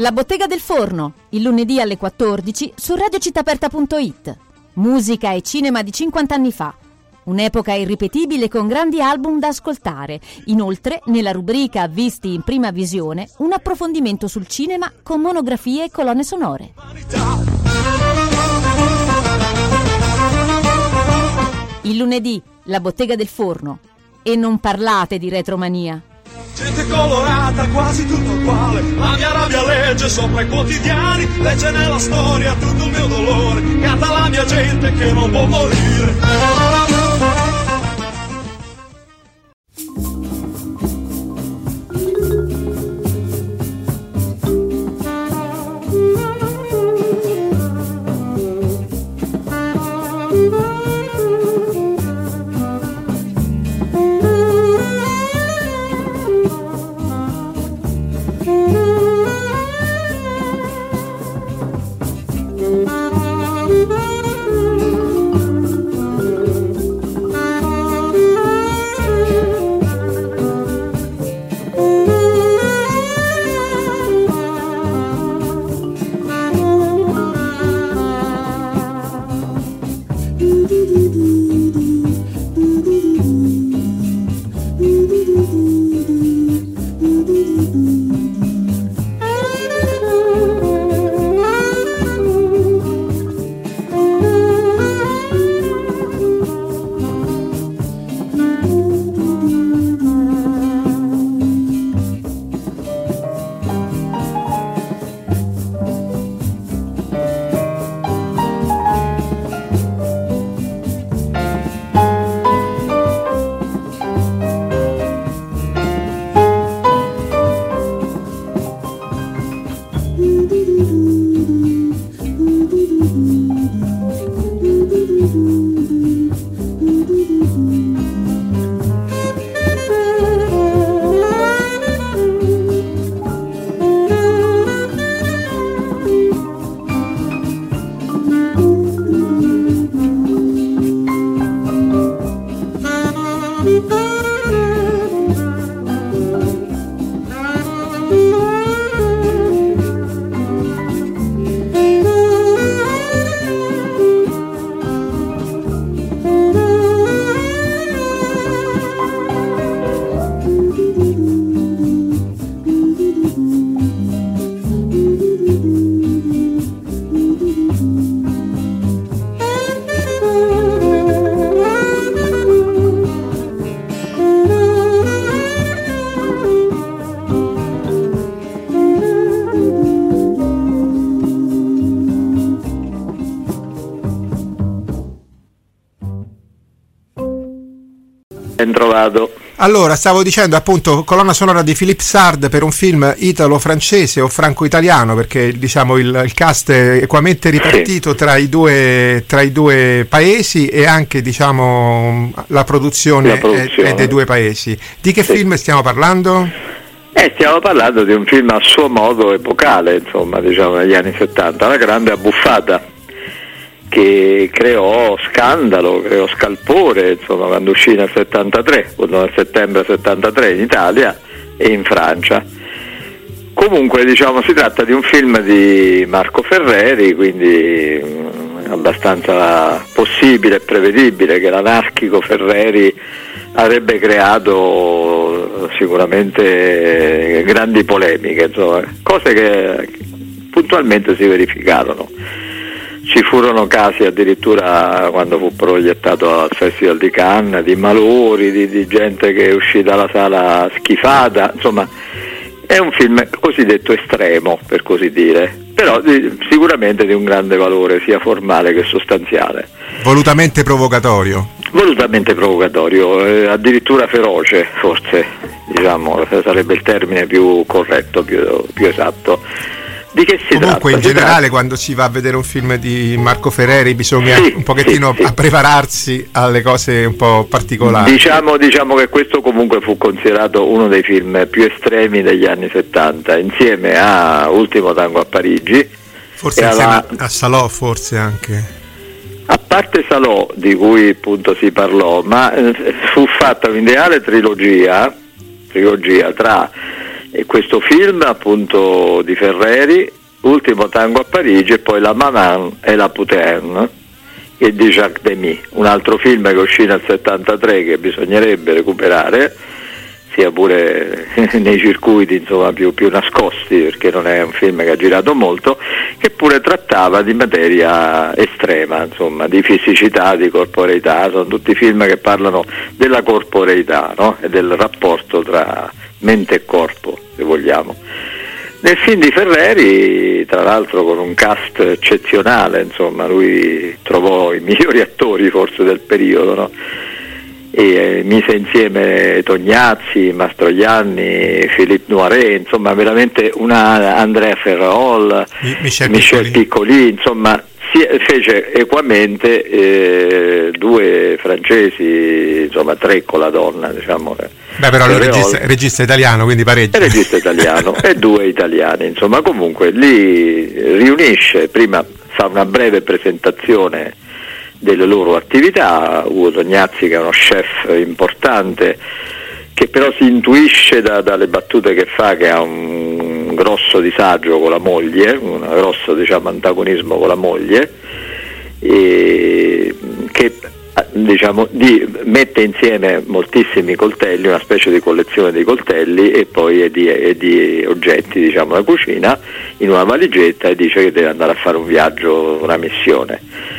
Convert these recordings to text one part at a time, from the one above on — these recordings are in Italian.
La Bottega del Forno, il lunedì alle 14 su radiocittaaperta.it. Musica e cinema di 50 anni fa. Un'epoca irripetibile con grandi album da ascoltare. Inoltre, nella rubrica Visti in prima visione, un approfondimento sul cinema con monografie e colonne sonore. Il lunedì, La Bottega del Forno. E non parlate di retromania. Gente colorata, quasi tutto uguale. La mia rabbia legge sopra i quotidiani, legge nella storia tutto il mio dolore. Canta la mia gente che non può morire. Trovato. Allora, stavo dicendo appunto colonna sonora di Philippe Sard per un film italo-francese o franco-italiano, perché diciamo il cast è equamente ripartito, sì, tra i due paesi, e anche diciamo la produzione è dei due paesi. Di che film stiamo parlando? Stiamo parlando di un film a suo modo epocale, insomma, diciamo negli anni 70, La grande abbuffata, che creò scandalo, creò scalpore, insomma, quando uscì nel 73, nel settembre 73 in Italia e in Francia. Comunque, diciamo, si tratta di un film di Marco Ferreri, quindi abbastanza possibile e prevedibile che l'anarchico Ferreri avrebbe creato sicuramente grandi polemiche, insomma, cose che puntualmente si verificarono. Ci furono casi addirittura, quando fu proiettato al Festival di Cannes, di malori, di gente che uscì dalla sala schifata, insomma è un film cosiddetto estremo, per così dire, però sicuramente di un grande valore sia formale che sostanziale. Volutamente provocatorio, addirittura feroce, forse, diciamo, sarebbe il termine più corretto, più esatto. Di che si Comunque tratta? In generale quando si va a vedere un film di Marco Ferreri bisogna un pochettino a prepararsi alle cose un po' particolari. Diciamo che questo comunque fu considerato uno dei film più estremi degli anni 70, insieme a Ultimo tango a Parigi, forse insieme a Salò, forse anche. A parte Salò, di cui appunto si parlò, ma fu fatta un'ideale trilogia tra E questo film appunto di Ferreri, Ultimo tango a Parigi, e poi La Maman e la Putain, e di Jacques Demy, un altro film che uscì nel 73 che bisognerebbe recuperare, sia pure nei circuiti insomma più nascosti, perché non è un film che ha girato molto, che pure trattava di materia estrema, insomma, di fisicità, di corporeità. Sono tutti film che parlano della corporeità, no? E del rapporto tra mente e corpo, se vogliamo. Nel film di Ferreri, tra l'altro con un cast eccezionale, insomma, lui trovò i migliori attori forse del periodo, no? E mise insieme Tognazzi, Mastroianni, Philippe Noiret, insomma veramente una Andrea Ferraol, Michel Piccoli, insomma fece equamente due francesi, insomma tre con la donna, diciamo. Beh, però il regista italiano, quindi parecchio. Il regista italiano e due italiani, insomma, comunque lì riunisce, prima fa una breve presentazione delle loro attività. Ugo Tognazzi, che è uno chef importante, che però si intuisce dalle battute che fa che ha un grosso disagio con la moglie, un grosso diciamo antagonismo con la moglie, e che diciamo mette insieme moltissimi coltelli, una specie di collezione di coltelli e poi di oggetti diciamo da cucina in una valigetta, e dice che deve andare a fare un viaggio, una missione.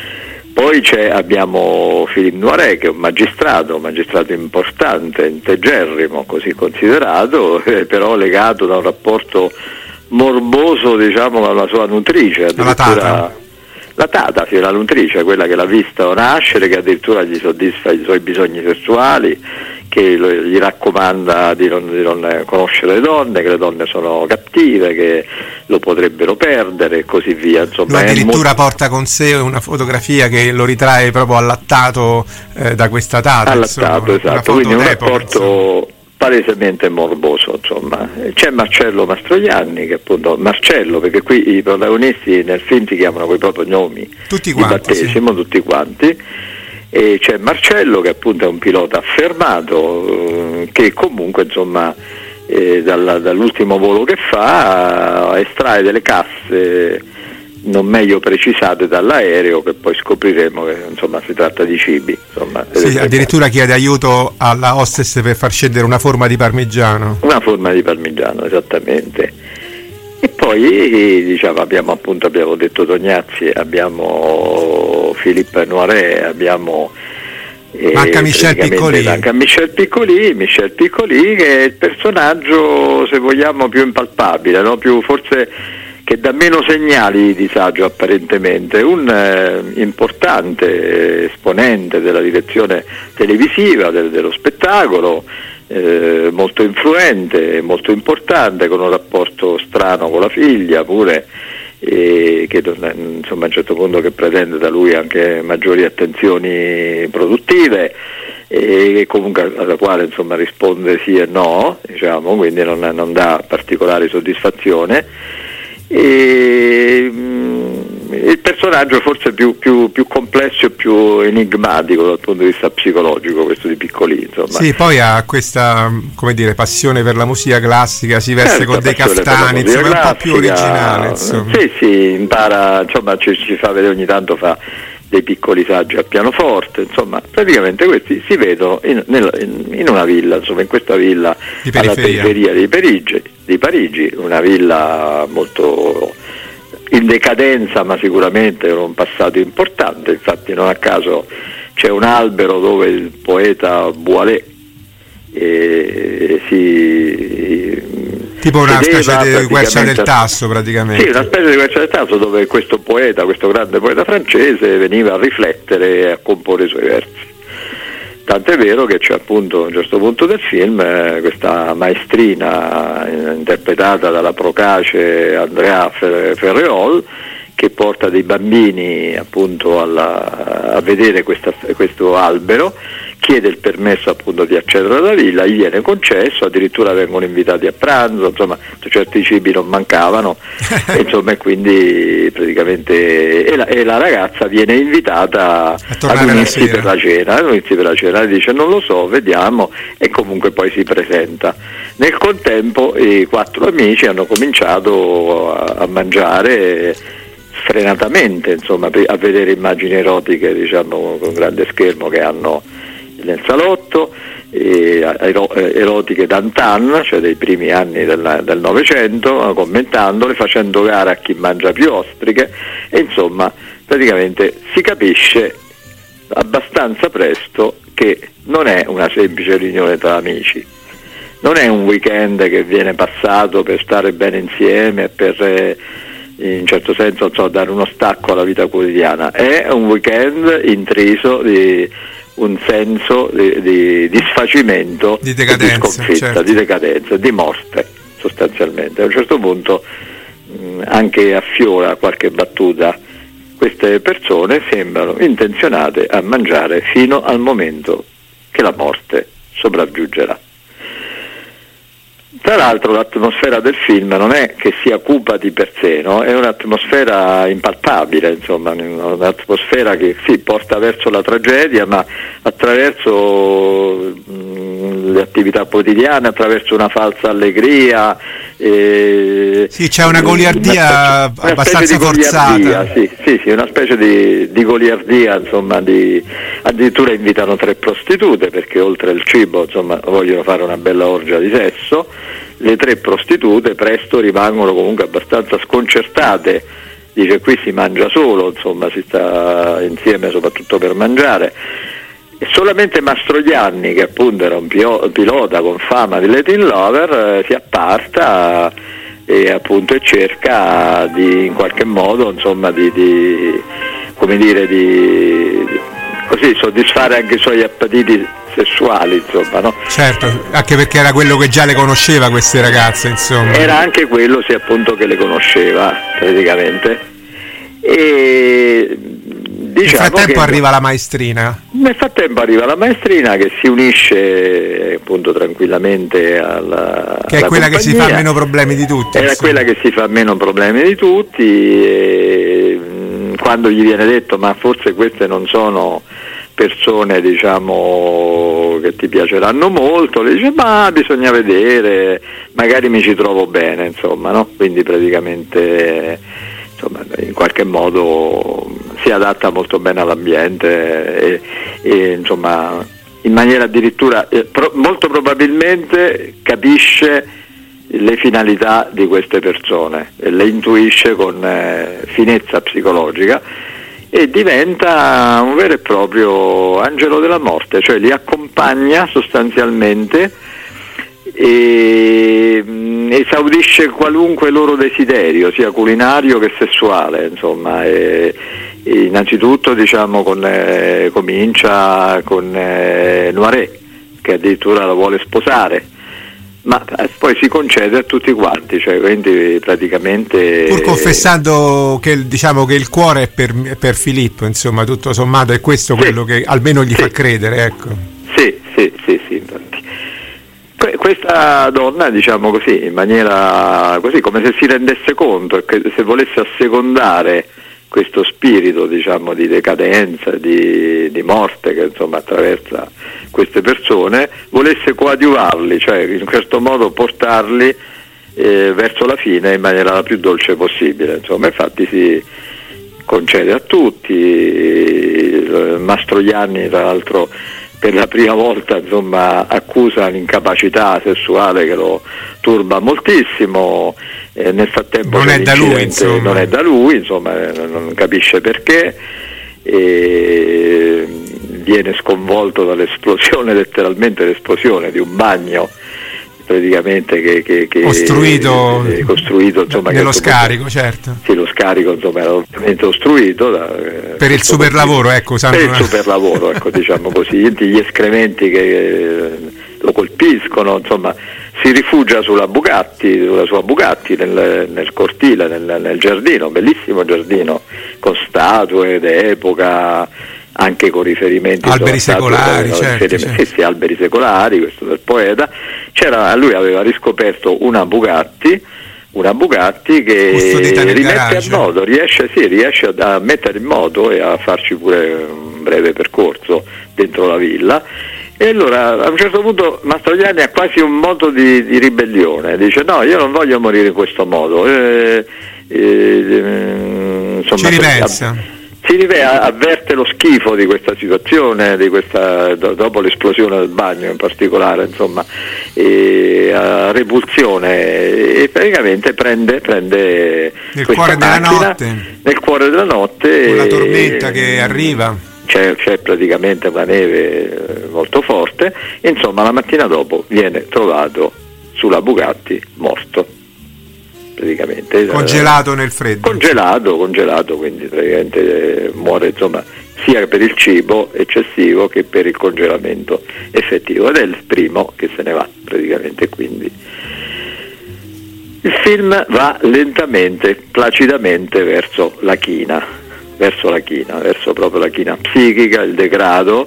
Poi abbiamo Philippe Noiret, che è un magistrato importante, integerrimo, così considerato, però legato da un rapporto morboso diciamo con la sua nutrice, addirittura la tata, la nutrice, quella che l'ha vista nascere, che addirittura gli soddisfa i suoi bisogni sessuali, che gli raccomanda di non conoscere le donne, che le donne sono cattive, che lo potrebbero perdere e così via. Insomma, lui addirittura porta con sé una fotografia che lo ritrae proprio allattato da questa tata. Allattato, esatto, quindi un rapporto palesemente morboso, insomma. C'è Marcello Mastroianni, che appunto Marcello, perché qui i protagonisti nel film si chiamano coi propri nomi tutti di quanti, battesimo, sì. Tutti quanti. E c'è Marcello, che appunto è un pilota affermato, che comunque insomma dall'ultimo volo che fa estrae delle casse non meglio precisate dall'aereo, che poi scopriremo che insomma si tratta di cibi, insomma, sì, addirittura chiede aiuto alla hostess per far scendere una forma di parmigiano, esattamente. E poi diciamo abbiamo detto Tognazzi, abbiamo Philippe Noiret, abbiamo manca Michel Piccoli, che è il personaggio, se vogliamo, più impalpabile, no? Più forse che dà meno segnali di disagio apparentemente, un importante esponente della direzione televisiva, dello spettacolo, molto influente, molto importante, con un rapporto strano con la figlia pure, che insomma a un certo punto che pretende da lui anche maggiori attenzioni produttive, e comunque alla quale insomma risponde sì e no, diciamo, quindi non dà particolare soddisfazione. E il personaggio forse più complesso e più enigmatico dal punto di vista psicologico, questo di Piccoli, insomma. Sì, poi ha questa, come dire, passione per la musica classica, si veste con dei caftani, insomma, è un po' più originale, insomma. Sì, impara, insomma, ci fa vedere ogni tanto, fa dei piccoli saggi a pianoforte, insomma, praticamente questi si vedono in una villa, insomma, in questa villa alla periferia di Parigi, una villa molto in decadenza, ma sicuramente con un passato importante. Infatti non a caso c'è un albero dove il poeta Boileau tipo una specie di Quercia del Tasso, praticamente. Sì, una specie di Quercia del Tasso, dove questo grande poeta francese, veniva a riflettere e a comporre i suoi versi. Tant'è vero che c'è appunto a un certo punto del film questa maestrina interpretata dalla procace Andrea Ferreol, che porta dei bambini appunto a vedere questo albero, chiede il permesso appunto di accedere alla villa, gli viene concesso, addirittura vengono invitati a pranzo, insomma certi cibi non mancavano insomma, e quindi praticamente e la ragazza viene invitata ad unirsi per la cena, lei dice non lo so, vediamo, e comunque poi si presenta. Nel contempo i 4 amici hanno cominciato a mangiare sfrenatamente, insomma, a vedere immagini erotiche, diciamo, con grande schermo che hanno nel salotto, erotiche d'antan, cioè dei primi anni del Novecento, commentandole, facendo gara a chi mangia più ostriche, e insomma praticamente si capisce abbastanza presto che non è una semplice riunione tra amici, non è un weekend che viene passato per stare bene insieme, per in un certo senso dare uno stacco alla vita quotidiana, è un weekend intriso di un senso di sfacimento, di decadenza, di sconfitta, certo, di decadenza, di morte sostanzialmente. A un certo punto anche affiora qualche battuta, queste persone sembrano intenzionate a mangiare fino al momento che la morte sopraggiungerà. Tra l'altro l'atmosfera del film non è che sia cupa di per sé, no? È un'atmosfera impalpabile, insomma, un'atmosfera che sì, porta verso la tragedia, ma attraverso le attività quotidiane, attraverso una falsa allegria. Sì, c'è una goliardia abbastanza forzata. Sì, una specie di goliardia, insomma, addirittura invitano 3 prostitute perché oltre al cibo, insomma, vogliono fare una bella orgia di sesso. Le 3 prostitute presto rimangono comunque abbastanza sconcertate, dice qui si mangia solo, insomma, si sta insieme soprattutto per mangiare. E solamente Mastroianni, che appunto era un pilota con fama di Latin Lover, si apparta e appunto cerca di in qualche modo, insomma, di soddisfare anche i suoi appetiti sessuali, insomma, no? Certo, anche perché era quello che già le conosceva, queste ragazze, insomma. Era anche quello, sì, appunto, che le conosceva praticamente. E nel frattempo arriva la maestrina. Nel frattempo arriva la maestrina che si unisce appunto tranquillamente alla che è quella compagnia, che si fa meno problemi di tutti. È quella che si fa meno problemi di tutti, e quando gli viene detto ma forse queste non sono persone, diciamo, che ti piaceranno molto, le dice ma bisogna vedere, magari mi ci trovo bene, insomma, no? Quindi praticamente, insomma, in qualche modo si adatta molto bene all'ambiente e insomma, in maniera addirittura molto probabilmente capisce le finalità di queste persone e le intuisce con finezza psicologica, e diventa un vero e proprio angelo della morte, cioè li accompagna sostanzialmente e esaudisce qualunque loro desiderio, sia culinario che sessuale, insomma. E innanzitutto, diciamo, comincia con Noiret, che addirittura la vuole sposare, ma poi si concede a tutti quanti, cioè quindi praticamente pur confessando che, diciamo, che il cuore è per Filippo, insomma, tutto sommato è questo, sì, quello che almeno gli fa credere, ecco. Sì, infatti. Questa donna, diciamo così, in maniera così, come se si rendesse conto che se volesse assecondare questo spirito, diciamo, di decadenza, di morte che insomma attraversa queste persone, volesse coadiuvarli, cioè in questo modo portarli verso la fine in maniera la più dolce possibile, insomma. Infatti si concede a tutti. Mastroianni, tra l'altro, per la prima volta, insomma, accusa l'incapacità sessuale che lo turba moltissimo. Nel frattempo non è da lui, insomma, non capisce perché, e viene sconvolto dall'esplosione, letteralmente l'esplosione di un bagno praticamente che costruito insomma, nello scarico, certo. Sì, lo scarico, insomma, era ovviamente ostruito per il superlavoro, ecco, superlavoro, ecco, diciamo così, gli escrementi che lo colpiscono, insomma. Si rifugia sulla sua Bugatti nel cortile, nel giardino, bellissimo giardino con statue d'epoca, anche con riferimenti alberi secolari, certo. Sì, alberi secolari, questo del poeta. Lui aveva riscoperto una Bugatti che rimette a moto, riesce a mettere in moto e a farci pure un breve percorso dentro la villa. E allora a un certo punto Mastroianni ha quasi un moto di ribellione, dice no, io non voglio morire in questo modo, insomma, ci ripensa, avverte lo schifo di questa situazione, dopo l'esplosione del bagno in particolare, insomma, repulsione, e praticamente prende nel cuore della notte, con la tormenta che arriva. C'è praticamente una neve molto forte, insomma la mattina dopo viene trovato sulla Bugatti morto, praticamente congelato nel freddo, congelato, quindi praticamente muore, insomma, sia per il cibo eccessivo che per il congelamento effettivo, ed è il primo che se ne va praticamente. Quindi il film va lentamente, placidamente verso la china, verso proprio la china psichica, il degrado,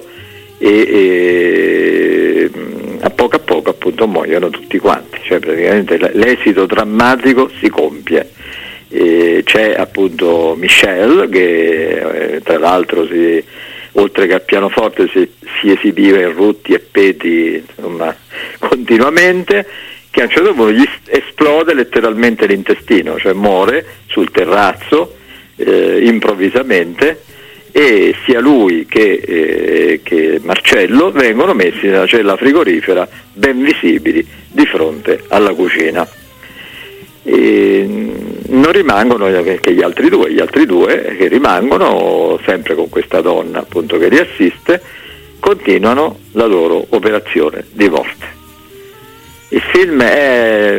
e a poco appunto muoiono tutti quanti, cioè praticamente l'esito drammatico si compie. C'è appunto Michel che tra l'altro oltre che al pianoforte si esibiva in rutti e peti, insomma, continuamente, che a un certo punto gli esplode letteralmente l'intestino, cioè muore sul terrazzo improvvisamente, e sia lui che Marcello vengono messi nella cella frigorifera ben visibili di fronte alla cucina. E non rimangono che gli altri due che rimangono sempre con questa donna appunto che li assiste, continuano la loro operazione di morte. Il film è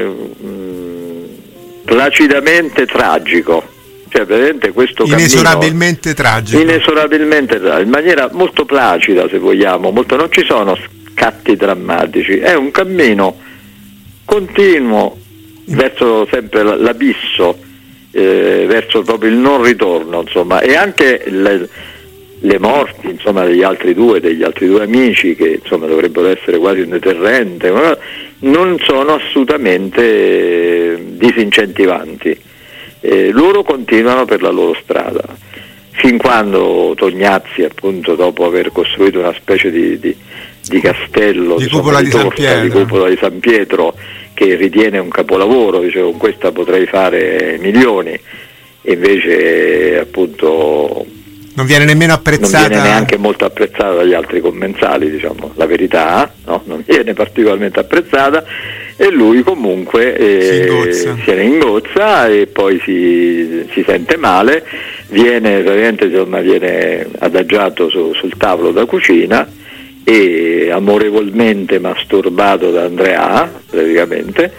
placidamente tragico, cioè praticamente questo inesorabilmente tragico, in maniera molto placida, se vogliamo, non ci sono scatti drammatici, è un cammino continuo verso sempre l'abisso, verso proprio il non ritorno, insomma, e anche le morti, insomma, degli altri due amici, che insomma dovrebbero essere quasi un deterrente, non sono assolutamente disincentivanti. Loro continuano per la loro strada, fin quando Tognazzi, appunto, dopo aver costruito una specie di castello, di cupola di San Pietro, che ritiene un capolavoro, dice con questa potrei fare milioni, e invece appunto non viene nemmeno apprezzata, non viene neanche molto apprezzata dagli altri commensali, diciamo la verità, no? Non viene particolarmente apprezzata, e lui comunque se ne ingozza e poi si sente male, viene adagiato sul tavolo da cucina e amorevolmente masturbato da Andrea praticamente,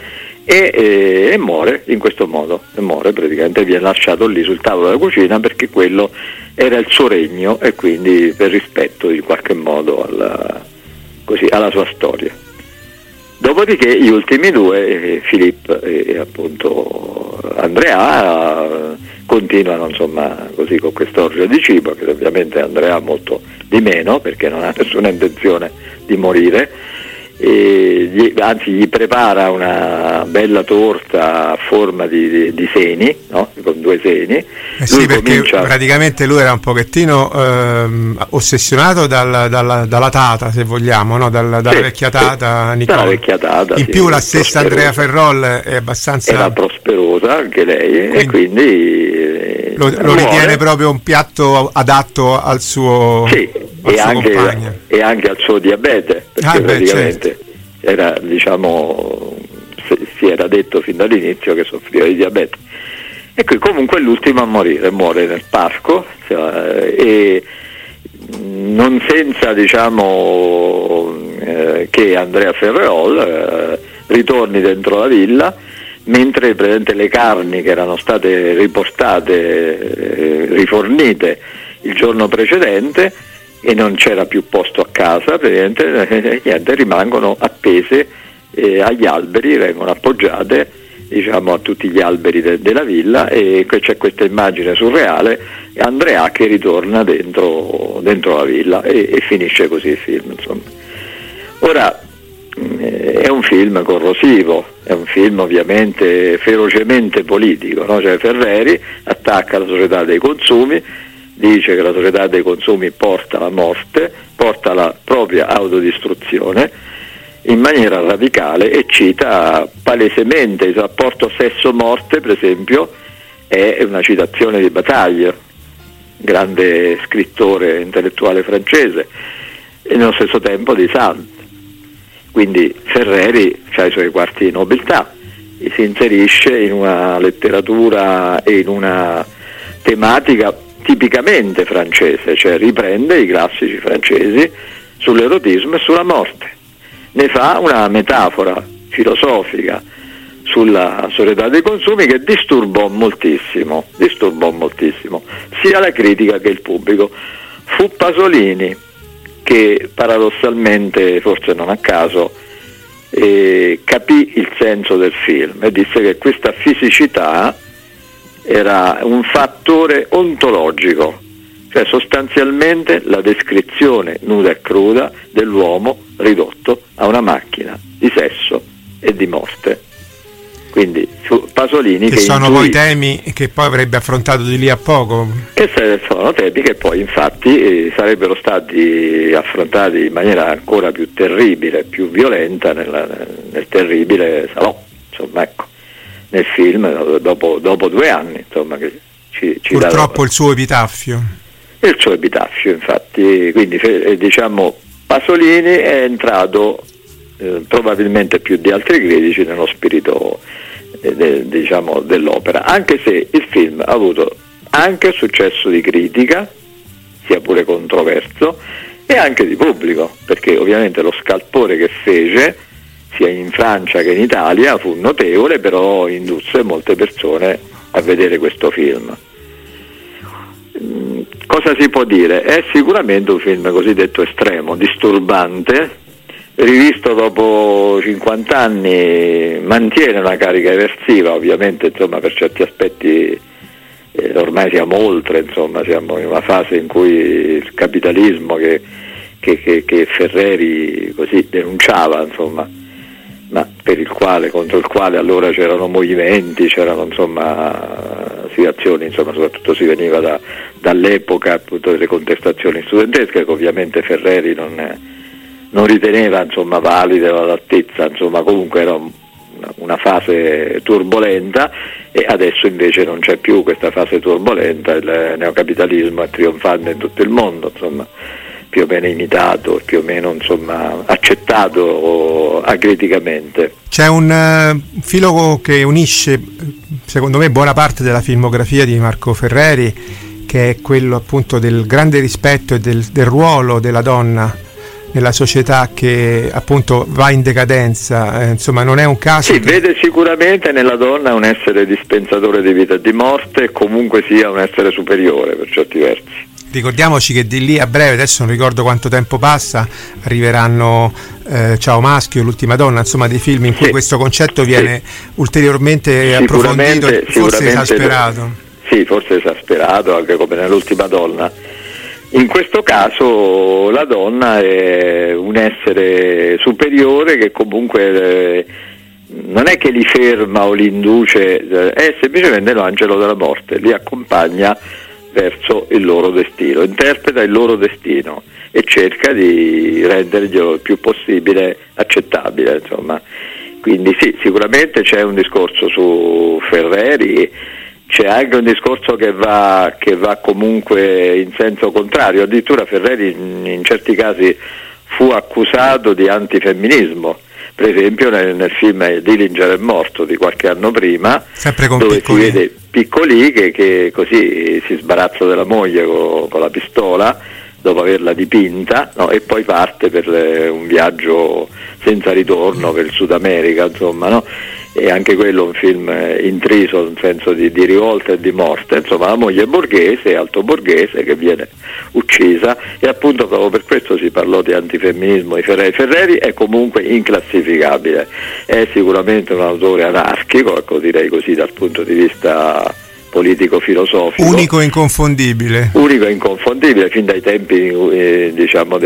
e muore in questo modo, praticamente viene lasciato lì sul tavolo della cucina perché quello era il suo regno, e quindi per rispetto in qualche modo alla sua storia. Dopodiché gli ultimi due, Filippo e appunto Andrea, continuano, insomma, così con quest'orgia di cibo, che ovviamente Andrea molto di meno perché non ha nessuna intenzione di morire, anzi gli prepara una bella torta a forma di seni, no? Con due seni. Sì, perché praticamente lui era un pochettino ossessionato dalla tata, se vogliamo, no? Dalla vecchia tata Nicola. In più la stessa Andrea Ferrol è abbastanza, era prosperosa anche lei, e quindi lo ritiene proprio un piatto adatto al suo, e anche al suo diabete, perché praticamente era, diciamo, si era detto fin dall'inizio che soffriva di diabete. E qui comunque l'ultimo a morire, muore nel parco, e non senza, diciamo, che Andrea Ferreol ritorni dentro la villa, mentre praticamente le carni che erano state riportate, rifornite il giorno precedente, e non c'era più posto a casa, praticamente niente, rimangono appese agli alberi, vengono appoggiate diciamo, a tutti gli alberi della villa, e c'è questa immagine surreale, Andrea che ritorna dentro la villa, e finisce così il film, insomma. Ora è un film corrosivo, è un film ovviamente ferocemente politico, no? Cioè Ferreri attacca la società dei consumi, dice che la società dei consumi porta alla morte, porta alla propria autodistruzione in maniera radicale, e cita palesemente il rapporto sesso-morte, per esempio, è una citazione di Bataille, grande scrittore intellettuale francese, e nello stesso tempo di Sand. Quindi Ferreri ha i suoi quarti di nobiltà, e si inserisce in una letteratura e in una tematica tipicamente francese, cioè riprende i classici francesi sull'erotismo e sulla morte. Ne fa una metafora filosofica sulla società dei consumi che disturbò moltissimo sia la critica che il pubblico. Fu Pasolini che paradossalmente, forse non a caso, capì il senso del film e disse che questa fisicità era un fattore ontologico, cioè sostanzialmente la descrizione nuda e cruda dell'uomo ridotto a una macchina di sesso e di morte. Quindi Pasolini, che sono poi temi che poi avrebbe affrontato di lì a poco, che sono temi che poi infatti sarebbero stati affrontati in maniera ancora più terribile, più violenta nel terribile Salò, insomma, ecco, nel film dopo 2 anni, insomma, che ci purtroppo il suo epitaffio, infatti. Quindi diciamo Pasolini è entrato probabilmente più di altri critici nello spirito diciamo dell'opera, anche se il film ha avuto anche successo di critica, sia pure controverso, e anche di pubblico, perché ovviamente lo scalpore che fece sia in Francia che in Italia fu notevole, però indusse molte persone a vedere questo film. Cosa si può dire? È sicuramente un film cosiddetto estremo, disturbante, rivisto dopo 50 anni mantiene una carica eversiva, ovviamente, insomma, per certi aspetti ormai siamo oltre, insomma, siamo in una fase in cui il capitalismo che Ferreri così denunciava, insomma, ma contro il quale allora c'erano movimenti, c'erano, insomma, situazioni, insomma, soprattutto si veniva dall'epoca appunto delle contestazioni studentesche, che ovviamente Ferreri non riteneva, insomma, valide all'altezza, insomma, comunque era una fase turbolenta, e adesso invece non c'è più questa fase turbolenta, il neocapitalismo è trionfante in tutto il mondo, insomma, più o meno imitato, più o meno, insomma, accettato acriticamente. C'è un filo che unisce, secondo me, buona parte della filmografia di Marco Ferreri, che è quello appunto del grande rispetto e del ruolo della donna nella società che appunto va in decadenza, insomma non è un caso. Sì, vede sicuramente nella donna un essere dispensatore di vita e di morte, e comunque sia un essere superiore per certi versi. Ricordiamoci che di lì a breve, adesso non ricordo quanto tempo passa, arriveranno Ciao Maschio, L'ultima donna, insomma dei film in cui questo concetto viene ulteriormente approfondito, forse esasperato. Sì, forse esasperato, anche come nell'ultima donna. In questo caso la donna è un essere superiore che comunque non è che li ferma o li induce, è semplicemente l'angelo della morte, li accompagna verso il loro destino, interpreta il loro destino e cerca di renderglielo il più possibile accettabile, insomma. Quindi sì, sicuramente c'è un discorso su Ferreri, c'è anche un discorso che va comunque in senso contrario. Addirittura Ferreri in certi casi fu accusato di antifemminismo, per esempio nel film Dillinger è morto di qualche anno prima, sempre con dove Piccoli. Si vede Piccoli che così si sbarazza della moglie con la pistola dopo averla dipinta, no? E poi parte per un viaggio senza ritorno per il Sud America, insomma, no? e anche quello un film intriso, in senso di rivolta e di morte, insomma la moglie borghese, alto borghese, che viene uccisa, e appunto proprio per questo si parlò di antifemminismo di Ferreri. Ferreri è comunque inclassificabile, è sicuramente un autore anarchico, ecco, direi così, dal punto di vista politico-filosofico. Unico e inconfondibile. Fin dai tempi diciamo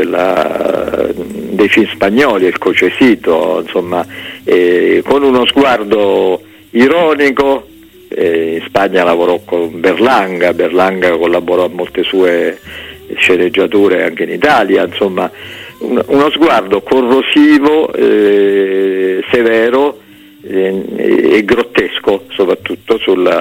dei film spagnoli, il Cocesito, insomma, con uno sguardo ironico. In Spagna lavorò con Berlanga collaborò a molte sue sceneggiature anche in Italia, insomma uno sguardo corrosivo, severo e grottesco, soprattutto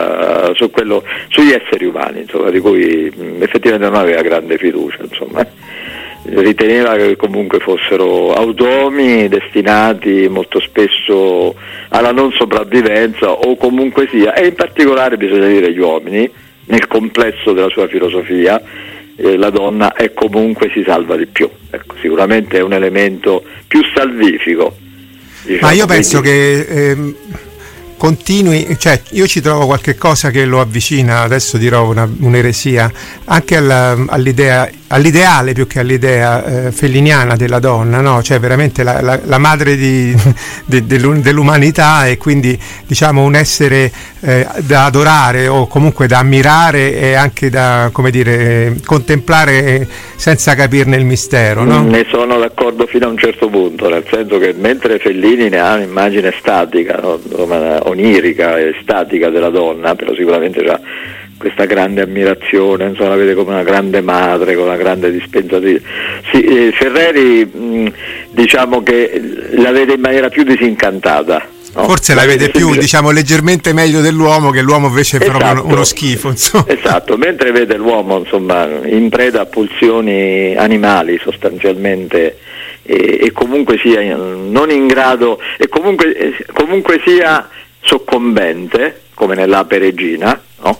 sugli esseri umani, insomma, di cui effettivamente non aveva grande fiducia, insomma. Riteneva che comunque fossero automi destinati molto spesso alla non sopravvivenza, o comunque sia, e in particolare bisogna dire gli uomini, nel complesso della sua filosofia, la donna è comunque si salva di più, ecco, sicuramente è un elemento più salvifico, diciamo. Ma io penso che continui, cioè io ci trovo qualche cosa che lo avvicina, adesso dirò un'eresia, anche all'ideale più che all'idea felliniana della donna, no? Cioè veramente la madre dell'umanità, e quindi diciamo un essere da adorare o comunque da ammirare e anche da, come dire, contemplare senza capirne il mistero, no? Ne sono d'accordo fino a un certo punto, nel senso che mentre Fellini ne ha un'immagine statica, no? Onirica e statica della donna, però sicuramente c'ha questa grande ammirazione, insomma, la vede come una grande madre, come una grande dispensatrice. Sì, Ferreri diciamo che la vede in maniera più disincantata. No? Forse la vede più, diciamo, leggermente meglio dell'uomo, che l'uomo invece è proprio uno schifo, insomma. Esatto, mentre vede l'uomo, insomma, in preda a pulsioni animali sostanzialmente, e comunque sia non in grado, e comunque sia soccombente, come nell'Ape Regina, no?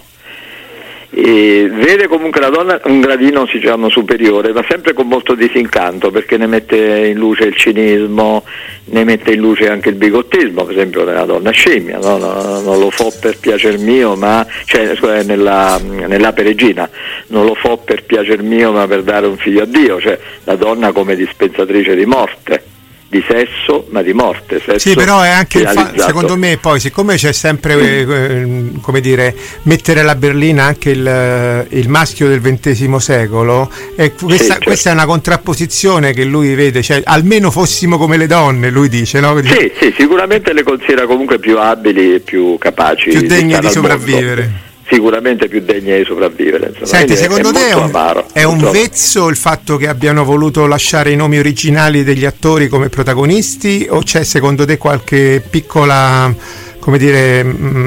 E vede comunque la donna un gradino, diciamo, superiore, ma sempre con molto disincanto, perché ne mette in luce il cinismo, ne mette in luce anche il bigottismo, per esempio nella Donna scimmia, no? Non lo fo per piacer mio, ma nell'Ape Regina, non lo fo per piacer mio ma per dare un figlio a Dio, cioè la donna come dispensatrice di morte, di sesso, ma di morte. Sì, però è anche secondo me, poi, siccome c'è sempre come dire, mettere la berlina anche il maschio del XX secolo, e questa è una contrapposizione che lui vede, cioè almeno fossimo come le donne, lui dice, no? Sì, sicuramente le considera comunque più abili e più capaci, più degne di sopravvivere. Sicuramente più degne di sopravvivere, insomma. Senti, secondo te è un vezzo il fatto che abbiano voluto lasciare i nomi originali degli attori come protagonisti, o c'è secondo te qualche piccola, come dire,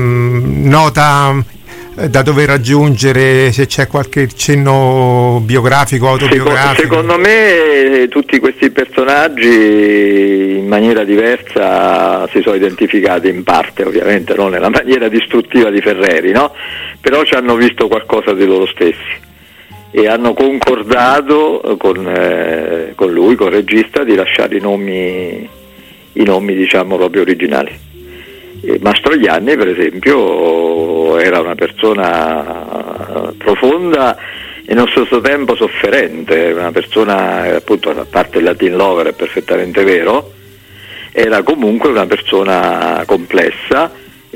nota da dover raggiungere, se c'è qualche cenno biografico, autobiografico? Secondo me tutti questi personaggi in maniera diversa si sono identificati, in parte ovviamente non nella maniera distruttiva di Ferreri, no? Però ci hanno visto qualcosa di loro stessi e hanno concordato con lui, con il regista, di lasciare i nomi diciamo proprio originali. Mastroianni, per esempio, era una persona profonda e nello stesso tempo sofferente, una persona, appunto, a parte il Latin lover, è perfettamente vero, era comunque una persona complessa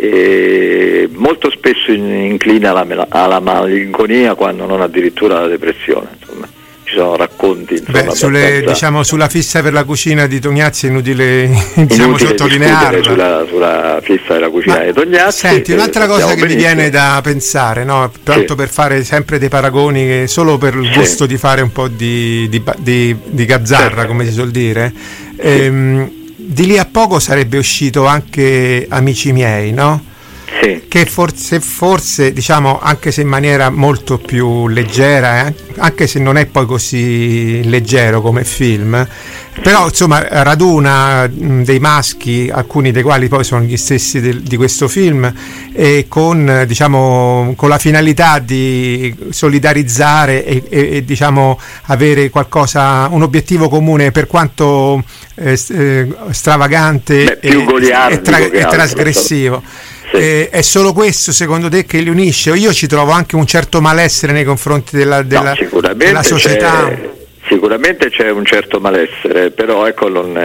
e molto spesso inclina alla malinconia, quando non addirittura alla depressione, insomma. Ci sono racconti, insomma, diciamo, sulla fissa per la cucina di Tognazzi è inutile sottolinearla. Sulla fissa della cucina di Tognazzi. Senti, un'altra cosa che mi viene da pensare, no? Tanto per fare sempre dei paragoni, solo per il gusto di fare un po' di gazzarra, come si suol dire, di lì a poco sarebbe uscito anche Amici miei, no? Sì. Che forse diciamo, anche se in maniera molto più leggera, anche se non è poi così leggero come film, però insomma raduna dei maschi, alcuni dei quali poi sono gli stessi di questo film, e con diciamo con la finalità di solidarizzare e diciamo avere qualcosa, un obiettivo comune, per quanto stravagante e trasgressivo. Sì. È solo questo secondo te che li unisce? Io ci trovo anche un certo malessere nei confronti della società. Sicuramente c'è un certo malessere, però ecco,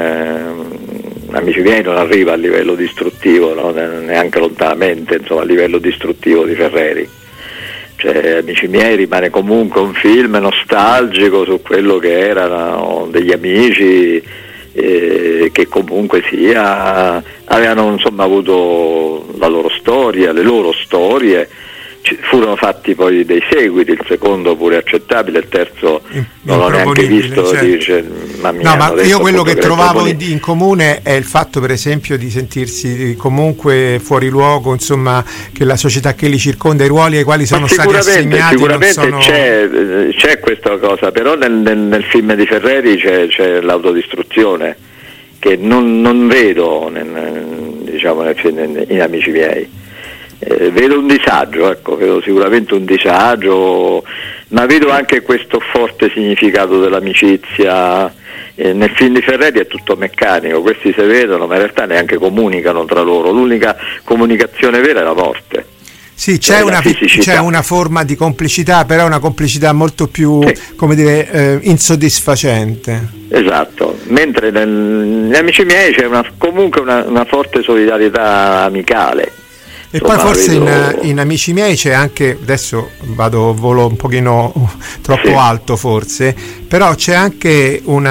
Amici miei non arriva a livello distruttivo, no? Neanche lontanamente, insomma, a livello distruttivo di Ferreri. Cioè, Amici miei rimane comunque un film nostalgico su quello che erano degli amici, che comunque sia avevano insomma avuto la loro storia, le loro storie. Furono fatti poi dei seguiti, il secondo pure accettabile, il terzo non l'ho neanche visto, certo. Dice, ma io quello che trovavo in comune è il fatto, per esempio, di sentirsi comunque fuori luogo, insomma, che la società che li circonda, i ruoli ai quali sono stati assegnati sicuramente c'è questa cosa, però nel film di Ferreri c'è l'autodistruzione che non vedo diciamo in Amici miei. Vedo un disagio, ecco, vedo sicuramente un disagio, ma vedo anche questo forte significato dell'amicizia. Nel film di Ferreri è tutto meccanico, questi si vedono ma in realtà neanche comunicano tra loro, l'unica comunicazione vera è la morte. Sì, c'è una forma di complicità, però è una complicità molto più, come dire, insoddisfacente. Esatto, mentre negli Amici miei c'è comunque una forte solidarietà amicale. E poi forse in Amici miei c'è anche, adesso volo un pochino troppo alto forse, però c'è anche un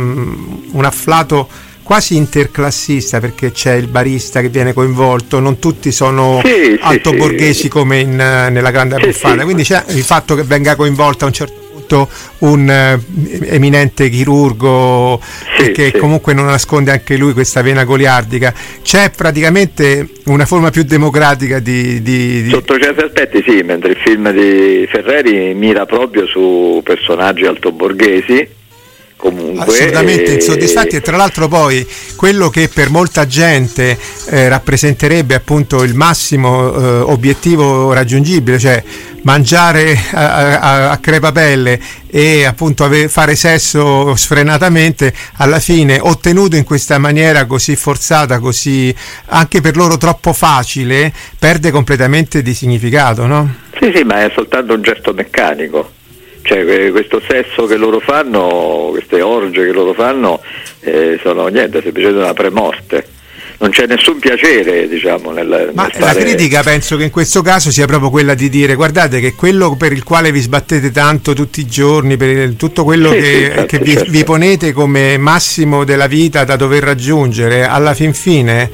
afflato quasi interclassista, perché c'è il barista che viene coinvolto, non tutti sono altoborghesi come nella Grande Abbuffata, quindi c'è il fatto che venga coinvolta a un certo punto un eminente chirurgo che comunque non nasconde anche lui questa vena goliardica. C'è praticamente una forma più democratica di sotto certi aspetti, sì, mentre il film di Ferreri mira proprio su personaggi altoborghesi comunque assolutamente insoddisfatti, e tra l'altro poi quello che per molta gente rappresenterebbe appunto il massimo obiettivo raggiungibile, cioè mangiare a crepapelle e appunto fare sesso sfrenatamente, alla fine ottenuto in questa maniera così forzata, così anche per loro troppo facile, perde completamente di significato, no? Sì, ma è soltanto un gesto meccanico. Cioè questo sesso che loro fanno, queste orge che loro fanno, sono niente, semplicemente una premorte. Non c'è nessun piacere, diciamo, nel fare... La critica penso che in questo caso sia proprio quella di dire: guardate che quello per il quale vi sbattete tanto tutti i giorni, per tutto quello che vi ponete come massimo della vita da dover raggiungere, alla fin fine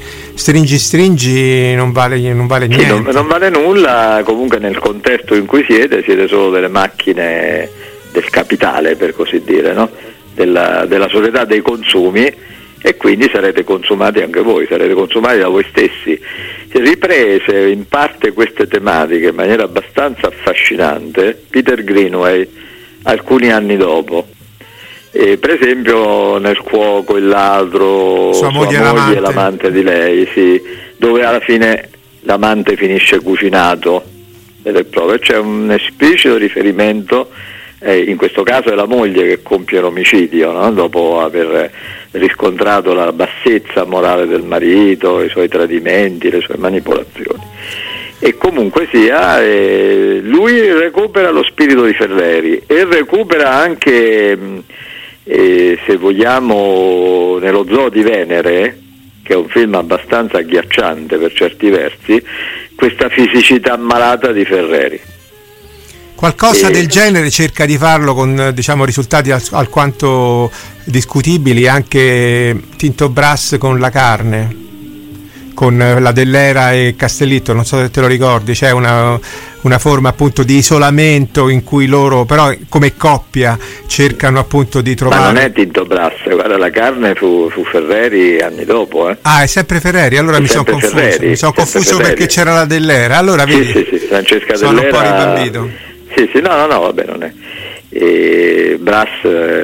stringi non vale niente. Non vale nulla, comunque nel contesto in cui siete solo delle macchine del capitale, per così dire, no? Della società dei consumi, e quindi sarete consumati anche voi, sarete consumati da voi stessi. Riprese in parte queste tematiche in maniera abbastanza affascinante Peter Greenaway alcuni anni dopo, per esempio nel Cuoco, il ladro, sua moglie e l'amante di lei, sì, dove alla fine l'amante finisce cucinato vero e proprio. C'è un esplicito riferimento, in questo caso è la moglie che compie l'omicidio, no? Dopo aver riscontrato la bassezza morale del marito, i suoi tradimenti, le sue manipolazioni. E comunque sia, lui recupera lo spirito di Ferreri e recupera anche, se vogliamo, nello Zoo di Venere, che è un film abbastanza agghiacciante per certi versi, questa fisicità malata di Ferreri. Qualcosa del genere cerca di farlo con, diciamo, risultati alquanto discutibili anche Tinto Brass con La carne. con la Dell'Era e Castellitto, non so se te lo ricordi, c'è una forma appunto di isolamento in cui loro però come coppia cercano appunto di trovare. Ma non è Tinto Brass, guarda, la carne fu Ferreri anni dopo. Ah, è sempre Ferreri, allora mi sono confuso. Mi sono confuso Ferreri. Perché c'era la Dell'Era, allora vedi, sì, Francesca sono Dell'Era, un po' ribambito. Sì, no, vabbè, non è. E Brass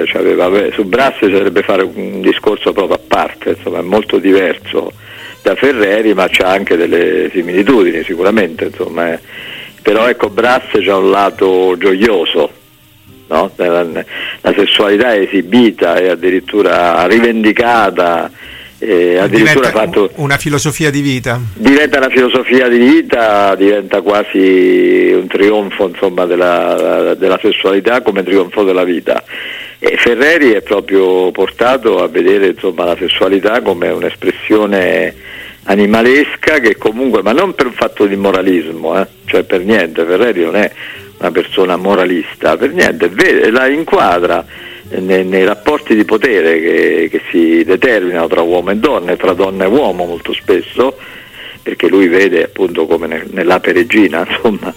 su Brass si dovrebbe fare un discorso proprio a parte, insomma è molto diverso da Ferreri, ma c'ha anche delle similitudini sicuramente, insomma, però ecco, Brass c'ha un lato gioioso, no? La sessualità è esibita e addirittura rivendicata, addirittura fatto una filosofia di vita. Diventa una filosofia di vita, diventa quasi un trionfo, insomma, della sessualità come trionfo della vita. E Ferreri è proprio portato a vedere, insomma, la sessualità come un'espressione animalesca, che comunque, ma non per un fatto di moralismo, cioè per niente, Ferreri non è una persona moralista, per niente, la inquadra nei rapporti di potere che si determinano tra uomo e donna, e tra donna e uomo molto spesso, perché lui vede appunto come nell'Ape Regina, insomma,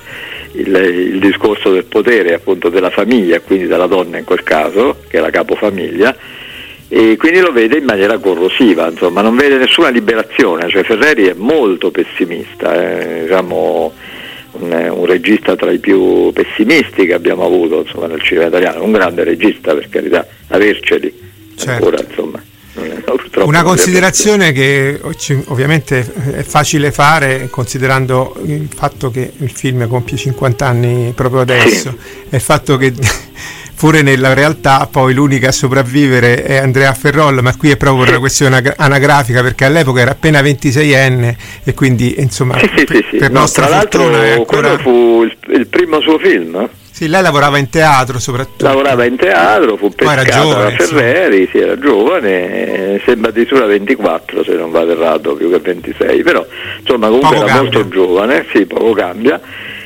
il discorso del potere appunto della famiglia, quindi della donna in quel caso, che è la capofamiglia, e quindi lo vede in maniera corrosiva, insomma, non vede nessuna liberazione, cioè Ferreri è molto pessimista, diciamo un regista tra i più pessimisti che abbiamo avuto, insomma, nel cinema italiano, un grande regista, per carità, averceli, certo. Ancora, insomma. Una considerazione che ovviamente è facile fare considerando il fatto che il film compie 50 anni proprio adesso, è il fatto che pure nella realtà poi l'unica a sopravvivere è Andrea Ferrol, ma qui è proprio una questione anagrafica, perché all'epoca era appena 26enne e quindi insomma per nostra fortuna è ancora... quello fu il primo suo film. Sì, lei lavorava in teatro soprattutto. Lavorava in teatro, fu pescata da Ferreri, sì, era giovane, sembra addirittura 24 se non vado errato, più che 26, però insomma comunque poco era cambia. Molto giovane, sì, poco cambia,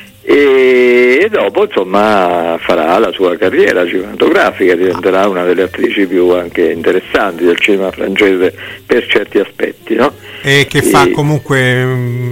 e dopo insomma farà la sua carriera cinematografica, diventerà una delle attrici più anche interessanti del cinema francese per certi aspetti, no? E che fa comunque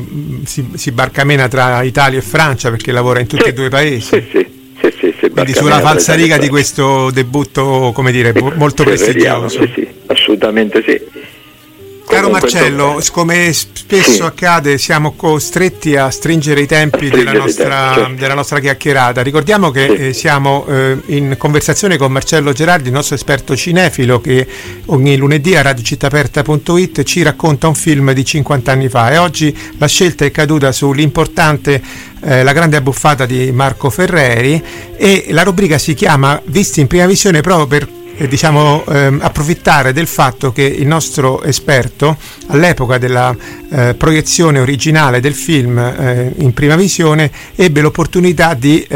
si barcamena tra Italia e Francia, perché lavora in tutti e due i paesi. Sì. Quindi sulla falsariga di questo debutto, come dire, molto prestigioso. Sì, assolutamente sì. Caro Marcello, come spesso accade, siamo costretti a stringere i tempi della nostra chiacchierata. Ricordiamo che siamo in conversazione con Marcello Gerardi, il nostro esperto cinefilo, che ogni lunedì a radiocittaaperta.it ci racconta un film di 50 anni fa, e oggi la scelta è caduta sull'importante La grande abbuffata di Marco Ferreri, e la rubrica si chiama Visti in prima visione proprio per approfittare del fatto che il nostro esperto all'epoca della proiezione originale del film in prima visione ebbe l'opportunità di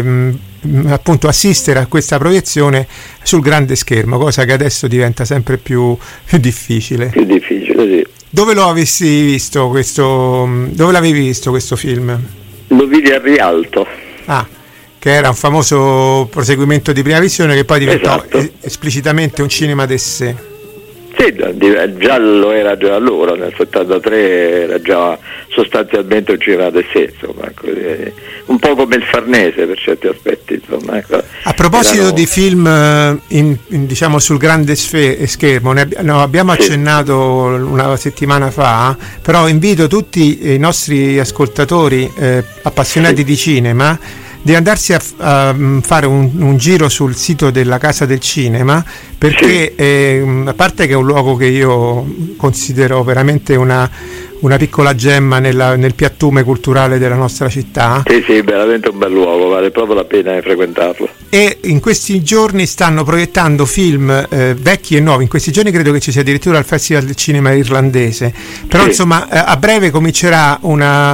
appunto assistere a questa proiezione sul grande schermo, cosa che adesso diventa sempre più difficile. Più difficile, sì. Dove lo avessi visto dove l'avevi visto questo film? Lo vidi a Rialto. Che era un famoso proseguimento di prima visione che poi diventò esplicitamente un cinema d'essè. Sì, già lo era già allora, nel 73 era già sostanzialmente un cinema d'essè, insomma, un po' come il Farnese per certi aspetti, insomma, ecco. A proposito di film diciamo sul grande schermo, abbiamo accennato una settimana fa, però invito tutti i nostri ascoltatori appassionati di cinema di andarsi a fare un giro sul sito della Casa del Cinema, perché a parte che è un luogo che io considero veramente una piccola gemma nel piattume culturale della nostra città. Sì, veramente un bel luogo, vale proprio la pena di frequentarlo. E in questi giorni stanno proiettando film vecchi e nuovi. In questi giorni credo che ci sia addirittura il Festival del Cinema Irlandese, però insomma a breve comincerà una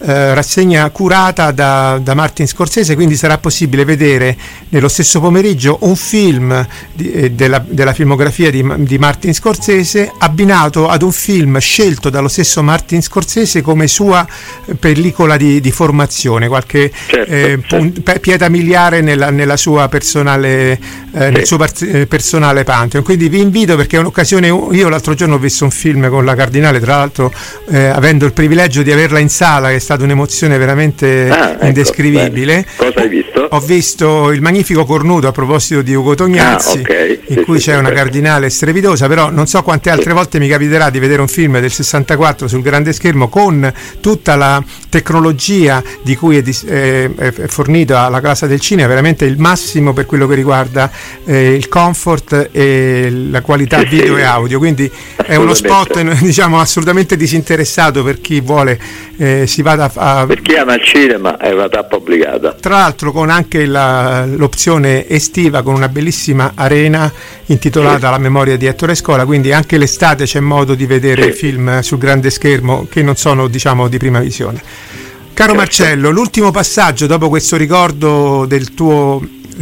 rassegna curata da Martin Scorsese, quindi sarà possibile vedere nello stesso pomeriggio un film della filmografia di Martin Scorsese abbinato ad un film scelto dallo stesso Martin Scorsese come sua pellicola di formazione, qualche pietra miliare nella sua personale nel suo personale Pantheon. Quindi vi invito, perché è un'occasione. Io l'altro giorno ho visto un film con la Cardinale, tra l'altro avendo il privilegio di averla in sala, che è stata un'emozione veramente indescrivibile. Ecco, cosa hai visto? Ho visto Il Magnifico Cornuto, a proposito di Ugo Tognazzi, in cui c'è una Cardinale strepitosa, però non so quante altre volte mi capiterà di vedere un film del 64 sul grande schermo con tutta la tecnologia di cui è fornita la Casa del Cinema, veramente il massimo per quello che riguarda il comfort e la qualità video e audio, quindi è uno spot, diciamo, assolutamente disinteressato per chi vuole si vada per chi ama il cinema. È una tappa obbligata, tra l'altro, con anche l'opzione estiva, con una bellissima arena intitolata La memoria di Ettore Scola, quindi anche l'estate c'è modo di vedere film sul grande schermo che non sono, diciamo, di prima visione. Caro Marcello, l'ultimo passaggio dopo questo ricordo del tuo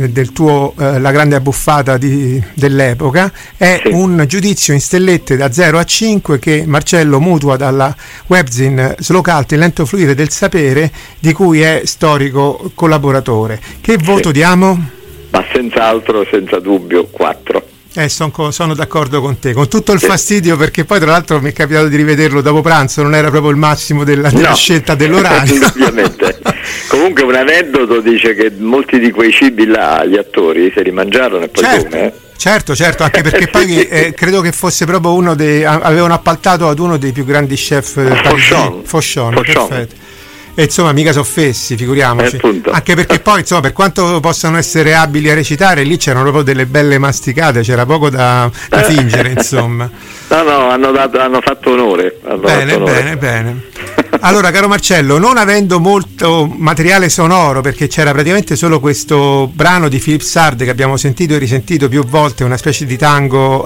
La grande abbuffata dell'epoca è un giudizio in stellette da 0 a 5 che Marcello mutua dalla webzine Slow Cult, il lento fluire del sapere, di cui è storico collaboratore. Che voto diamo? Ma senz'altro, senza dubbio, 4. Sono d'accordo con te, con tutto il fastidio, perché poi tra l'altro mi è capitato di rivederlo dopo pranzo, non era proprio il massimo della scelta dell'orario. Ovviamente. Comunque un aneddoto dice che molti di quei cibi là gli attori se li mangiarono e poi come? Certo, anche perché poi credo che fosse proprio avevano appaltato ad uno dei più grandi chef Fauchon, perfetto. E insomma mica soffessi, figuriamoci, anche perché poi insomma, per quanto possano essere abili a recitare, lì c'erano proprio delle belle masticate, c'era poco da fingere, insomma. No, hanno fatto onore. Bene. Allora, caro Marcello, non avendo molto materiale sonoro, perché c'era praticamente solo questo brano di Philippe Sard che abbiamo sentito e risentito più volte, una specie di tango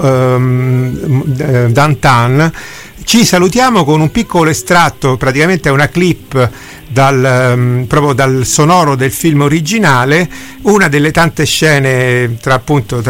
d'antan, ci salutiamo con un piccolo estratto, praticamente è una clip proprio dal sonoro del film originale, una delle tante scene tra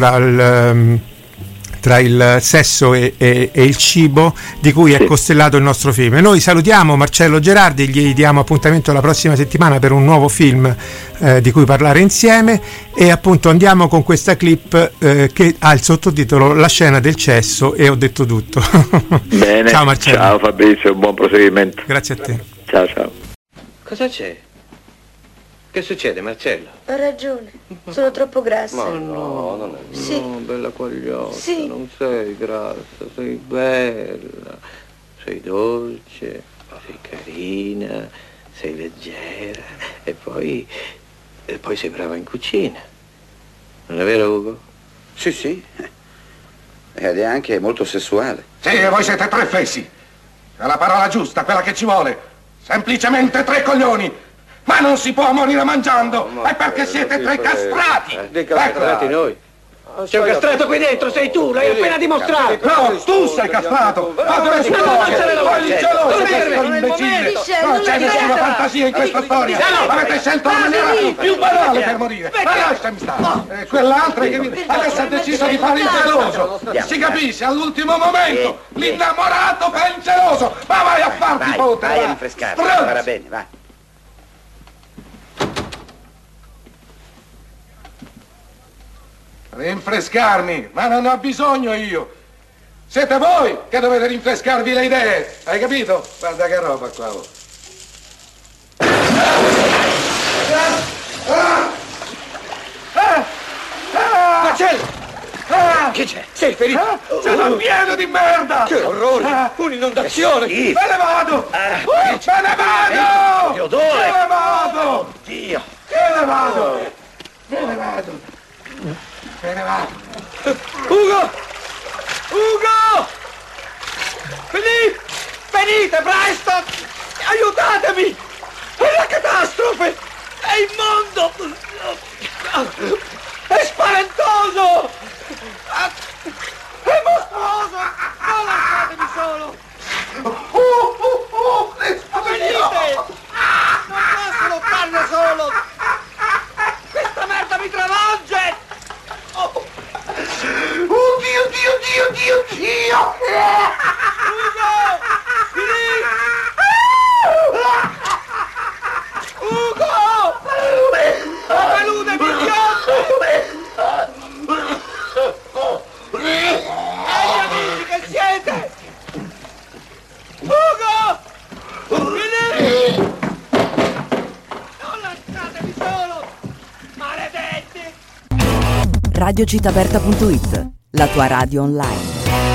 il sesso e il cibo di cui è costellato il nostro film. E noi salutiamo Marcello Gerardi, gli diamo appuntamento la prossima settimana per un nuovo film di cui parlare insieme, e appunto andiamo con questa clip che ha il sottotitolo La scena del cesso, e ho detto tutto. Bene, ciao Marcello. Ciao Fabrizio, buon proseguimento. Grazie a te. Ciao. Cosa c'è? Che succede, Marcello? Ho ragione, sono troppo grassa. Ma no, non è vero. Sì. No, bella quagliotta, sì. Non sei grassa, sei bella, sei dolce, sei carina, sei leggera e poi sei brava in cucina. Non è vero, Ugo? Sì. Ed è anche molto sessuale. Sì, e voi siete tre fessi. È la parola giusta, quella che ci vuole. Semplicemente tre coglioni. Ma non si può morire mangiando, è perché siete tre castrati. Dei castrati noi? C'è un castrato qui dentro, sei tu, l'hai appena dimostrato. No, tu sei castrato. Ma dove sei? Voi gelosi, questo imbecille. Non c'è nessuna fantasia in questa storia. Avete scelto la maniera più banale per morire. Ma lasciami stare. Quell'altra che adesso ha deciso di fare il geloso. Si capisce, all'ultimo momento, l'innamorato fa il geloso. Ma vai a farti fottere. Vai a rinfrescarti, farà bene, vai. Rinfrescarmi? Ma non ho bisogno io. Siete voi che dovete rinfrescarvi le idee. Hai capito? Guarda che roba qua. Marcello! Che c'è? Sei ferito? Sono pieno di merda! Che orrore! Un'inondazione! Me ne vado! Me ne vado! Che odore! Me ne vado! Oddio! Me ne vado! Ugo! Venite presto! Aiutatemi! È la catastrofe! È immondo! È spaventoso! È mostruoso! Non lasciatemi solo! Venite! Ugo! La palude mi Ehi amici, che siete? Ugo! Venite! Non lasciatemi solo! Maledetti! Radiocitaperta.it, la tua radio online.